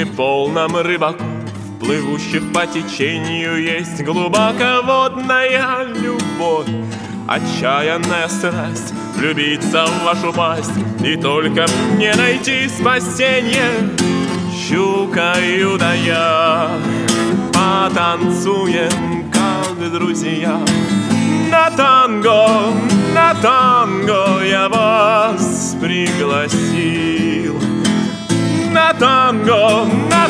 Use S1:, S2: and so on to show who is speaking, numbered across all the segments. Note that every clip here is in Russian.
S1: море полном рыбаков, плывущих по течению, есть глубоководная любовь, отчаянная страсть влюбиться в вашу пасть и только мне найти спасение. Щукою да я потанцуем, как друзья. На танго я вас пригласил. На танго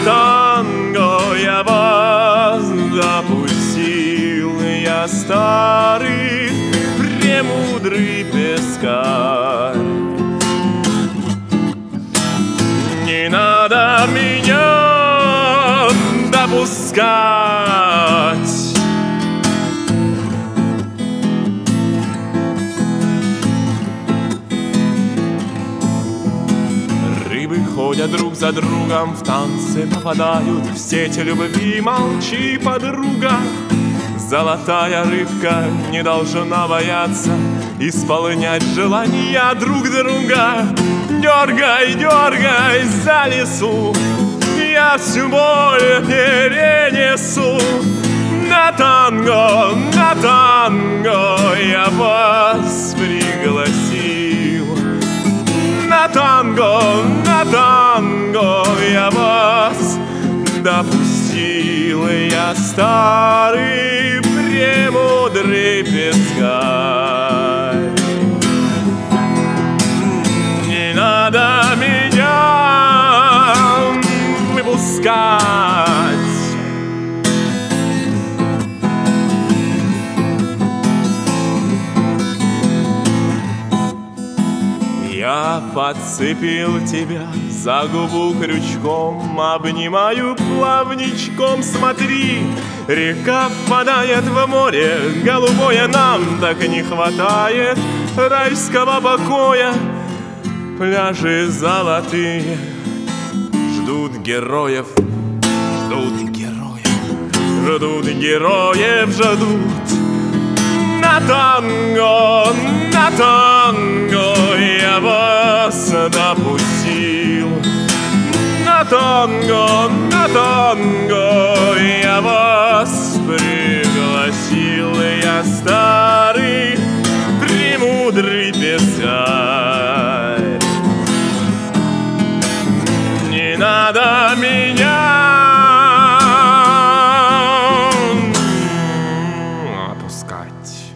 S1: я вас допустил. Я старый, премудрый пескарь. Не надо меня допускать. Ходят друг за другом, в танце попадают в сеть любви. Молчи, подруга, золотая рыбка не должна бояться исполнять желания друг друга. Дергай, дергай за лесу, я всю боль перенесу. На танго я вас пригласил. На танго я вас допустил. Я старый, премудрый пескарь. Не надо меня выпускать. Я подцепил тебя за губу крючком, обнимаю плавничком. Смотри, река впадает в море голубое, нам так не хватает райского покоя. Пляжи золотые ждут героев, ждут героев, ждут. На танго я вас допустил. На танго я вас пригласил. Я старый, премудрый пескарь. Не надо меня отпускать.